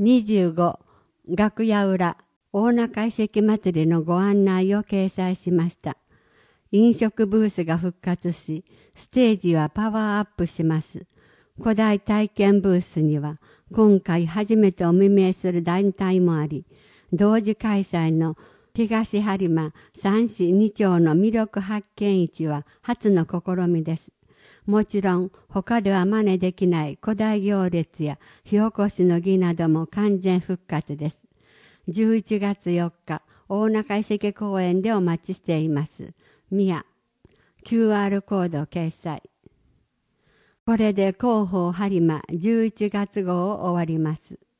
25、楽屋裏、大中遺跡祭りのご案内を掲載しました。飲食ブースが復活し、ステージはパワーアップします。古代体験ブースには、今回初めてお目見えする団体もあり、同時開催の東播磨三市二町の魅力発見市は初の試みです。もちろん他では真似できない古代行列や火起こしの儀なども完全復活です。11月4日、大中遺跡公園でお待ちしています。宮 QR コード掲載。これで広報播磨11月号を終わります。